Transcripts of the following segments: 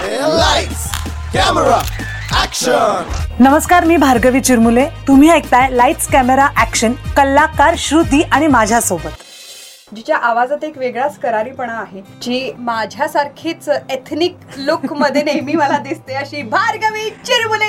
Lights camera action. नमस्कार, मी भार्गवी चिरमुले. तुम्ही ऐकताय लाईट्स कॅमेरा ऍक्शन, कलाकार श्रुती आणि माझ्यासोबत. जिच्या आवाजात एक वेगळाच करारीपणा आहे, जी माझ्यासारखीच एथनिक लुक मध्ये नेहमी मला दिसते, अशी भार्गवी चिरमुले.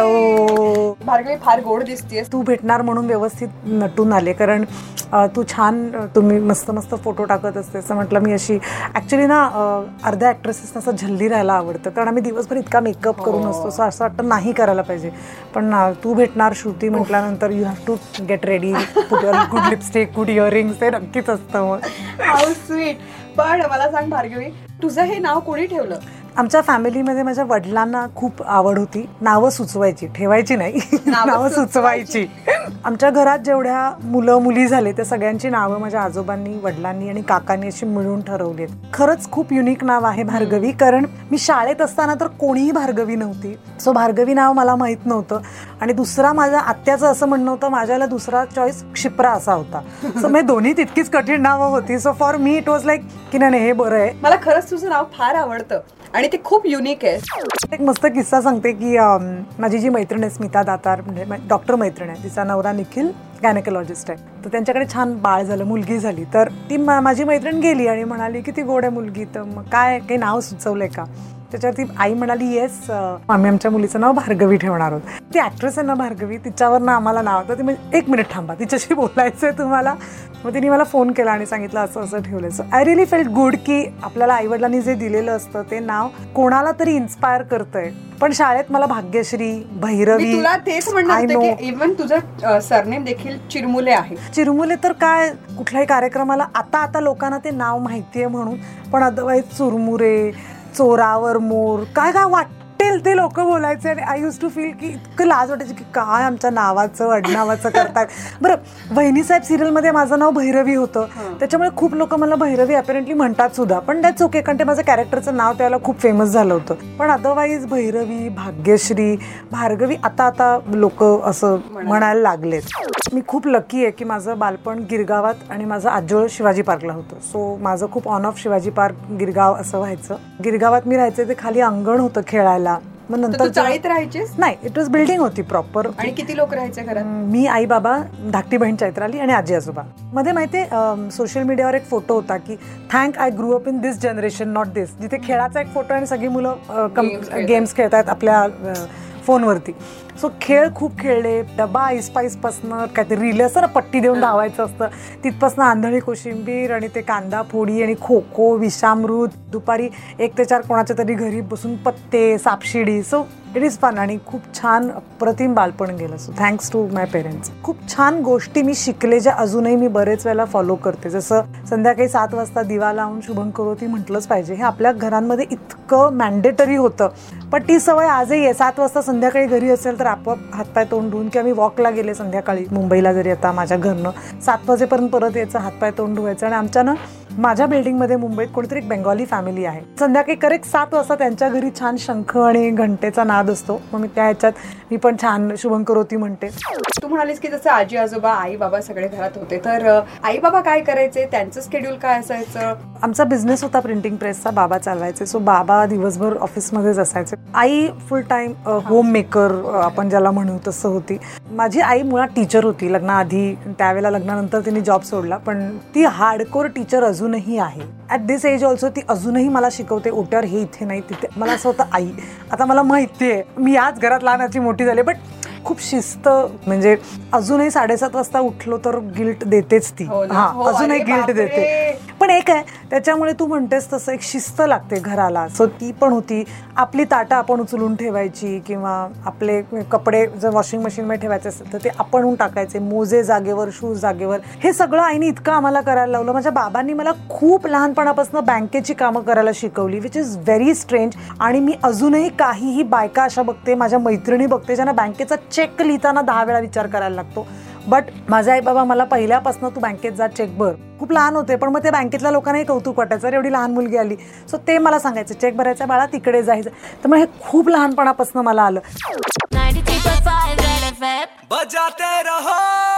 हॅलो भार्गवी, फार गोड दिसतेस. तू भेटणार म्हणून व्यवस्थित नटून आले, कारण तू छान, तुम्ही मस्त मस्त फोटो टाकत असते. असं म्हटलं मी अशी ॲक्च्युली ना अर्ध्या ॲक्ट्रेसेस असं झल्ली राहायला आवडतं, कारण आम्ही दिवसभर इतका मेकअप करून असतो, सो असं वाटतं नाही करायला पाहिजे. पण तू भेटणार श्रुती म्हटल्यानंतर you have to get ready, put your good lipstick, good earrings, ते नक्कीच असतं. How sweet. पण मला सांग भार्गवी, तुझं हे नाव कोणी ठेवलं? आमच्या फॅमिलीमध्ये माझ्या वडिलांना खूप आवड होती नावं सुचवायची, ठेवायची नाही, नावं सुचवायची. आमच्या घरात जेवढ्या मुलं मुली झाले त्या सगळ्यांची नावं माझ्या आजोबांनी, वडिलांनी आणि काकांनी अशी मिळून ठरवली आहेत. खरंच खूप युनिक नाव आहे भार्गवी, कारण मी शाळेत असताना तर कोणीही भार्गवी नव्हती, सो भार्गवी नाव मला माहीत नव्हतं. आणि दुसरा माझ्या आत्याचं असं म्हणणं होतं, माझ्याला दुसरा चॉईस क्षिप्रा असा होता. सो मी दोन्ही तितकीच कठीण नावं होती. So for me it was like की नाही हे बरं आहे. मला खरंच तुझं नाव फार आवडतं आणि ते खूप युनिक आहे. एक मस्त किस्सा सांगते की माझी जी मैत्रीण आहे स्मिता दातार, म्हणजे डॉक्टर मैत्रीण आहे, तिचा नवरा निखिल गायनेकोलॉजिस्ट आहे. तर त्यांच्याकडे छान बाळ झालं, मुलगी झाली. तर ती माझी मैत्रीण गेली आणि म्हणाली की ती गोड आहे मुलगी, तर मग काय काही नाव सुचवलंय का? त्याच्यावरती आई म्हणाली येस, आम्ही आमच्या मुलीचं नाव भार्गवी ठेवणार आहोत. ती ॲक्ट्रेस आहे ना भार्गवी, तिच्यावर ना आम्हाला नाव. तर ती म्हणजे एक मिनिट थांबा, तिच्याशी बोलायचं आहे तुम्हाला. मग तिने मला फोन केला आणि सांगितलं असं असं ठेवलं. So I really felt good की आपल्याला आईवडिलांनी जे दिलेलं असतं ते नाव कोणाला तरी इन्स्पायर करतंय. पण शाळेत मला भाग्यश्री, भैरवी, तुला तेच म्हणणार होते की इव्हन तुझं सरनेम देखील चिरमुले आहे. चिरमुले तर काय, कुठल्याही कार्यक्रमाला आता लोकांना ते नाव माहितीये म्हणून, पण अदरवाईज चुरमुरे, चोरावर मोर, काय काय वाटेल ते लोक बोलायचे. आणि आय यूज टू फील की इतकं लाज वाटायची की काय आमच्या नावाचं आडनावाचं करतात. बरं, वहिनी साहेब सिरियलमध्ये माझं नाव भैरवी होतं, त्याच्यामुळे खूप लोक मला भैरवी अपॅरेंटली म्हणतात सुद्धा, पण दॅट्स ओके, कारण ते माझं कॅरेक्टरचं नाव त्याला खूप फेमस झालं होतं. पण अदरवाईज भैरवी, भाग्यश्री, भार्गवी आता लोक असं म्हणायला लागलेत. मी खूप लकी आहे की माझं बालपण गिरगावात आणि माझं आजोळ शिवाजी पार्कला होतं. सो माझं खूप on off Shivaji park Girgaon असं व्हायचं. गिरगावात मी राहायचे, ते खाली अंगण होतं खेळायला. मग नंतर चाळीत राहायचीस? नाही, इट वॉज बिल्डिंग होती प्रॉपर. आणि किती लोक राहायचे घरात? मी, आई बाबा, धाकटी बहीण चैत्राली आणि आजी आजोबा. मध्ये माहितीये सोशल मीडियावर एक फोटो होता की thank I grew up in this generation not this, जिथे खेळाचा एक फोटो आणि सगळी मुलं गेम्स खेळतात आपल्या फोनवरती. सो खेळ खूप खेळले, डबा आईस्पाईसपासनं काहीतरी रिले असतं ना, पट्टी देऊन धावायचं असतं, तिथपासनं आंधळी कोशिंबीर आणि ते कांदा फोडी आणि खो खो, विषामृत, दुपारी 1 ते 4 कोणाच्या तरी घरी बसून पत्ते, सापशिडी. सो इट इज फन आणि खूप छान अप्रतिम बालपण गेलं. So thanks to my parents. खूप छान गोष्टी मी शिकले, ज्या अजूनही मी बरेच वेळेला फॉलो करते. जसं संध्याकाळी 7 वाजता दिवा लावून शुभं करोती म्हटलंच पाहिजे. हे आपल्या घरांमध्ये इतकं मॅन्डेटरी होतं, पण ती सवय आजही आहे. 7 वाजता संध्याकाळी घरी असेल तर आपोआप हातपाय तोंड धुवून, किंवा मी वॉकला गेले संध्याकाळी मुंबईला जरी, आता माझ्या घरनं 7 वाजेपर्यंत परत यायचं, हातपाय तोंड धुवायचं. आणि आमच्यानं माझ्या बिल्डिंगमध्ये मुंबईत कोणीतरी एक बेंगॉली फॅमिली आहे, संध्याकाळी करेक्ट 7 वाजता त्यांच्या घरी छान शंख आणि घंटेचा नाद असतो. मग मी त्या ह्याच्यात मी पण छान शुभं करोती म्हणते. तू म्हणालीस की जसं आजी आजोबा, आई बाबा सगळे घरात होते, तर आई बाबा काय करायचे, त्यांचं स्केड्यूल काय असायचं? आमचा बिझनेस होता प्रिंटिंग प्रेसचा, बाबा चालवायचे. सो बाबा दिवसभर ऑफिसमध्येच असायचे. आई फुल टाइम होम मेकर आपण ज्याला म्हणू तसं होती. माझी आई मुळात टीचर होती लग्नाआधी, त्यावेळेला लग्नानंतर तिने जॉब सोडला, पण ती हार्डकोर टीचर अजूनही आहे. ॲट दिस एज ऑल्सो ती अजूनही मला शिकवते. ओट्यावर हे इथे नाही तिथे. मला असं होतं आई, आता मला माहिती आहे मी याच घरात लहानाची मोठी झाली, बट खूप शिस्त, म्हणजे अजूनही 7:30 वाजता उठलो तर गिल्ट देतेच ती. अजूनही गिल्ट देते. पण एक आहे, त्याच्यामुळे तू म्हणतेस तसं एक शिस्त लागते घराला. सो ती पण होती. आपली ताटं आपण उचलून ठेवायची, किंवा आपले कपडे जर वॉशिंग मशीनमध्ये ठेवायचे असेल तर ते आपण टाकायचे, मोजे जागेवर, शूज जागेवर. हे सगळं आईने इतकं आम्हाला करायला लावलं. माझ्या बाबांनी मला खूप लहानपणापासून बँकेची कामं करायला शिकवली, विच इज व्हेरी स्ट्रेंज. आणि मी अजूनही काहीही बायका अशा बघते, माझ्या मैत्रिणी बघते, ज्यांना बँकेचा चेक लिहिताना 10 वेळा विचार करायला लागतो. बट माझा आई बाबा मला पहिल्यापासून तू बँकेत जा, चेक भर. खूप लहान होते, पण मग ते बँकेतल्या लोकांनाही कौतुक वाटायचं, अरे एवढी लहान मुलगी आली. सो ते मला सांगायचं, चेक भरायचा बाळा, तिकडे जायचं. तर मग हे खूप लहानपणापासून मला आलं. बजाते रहो.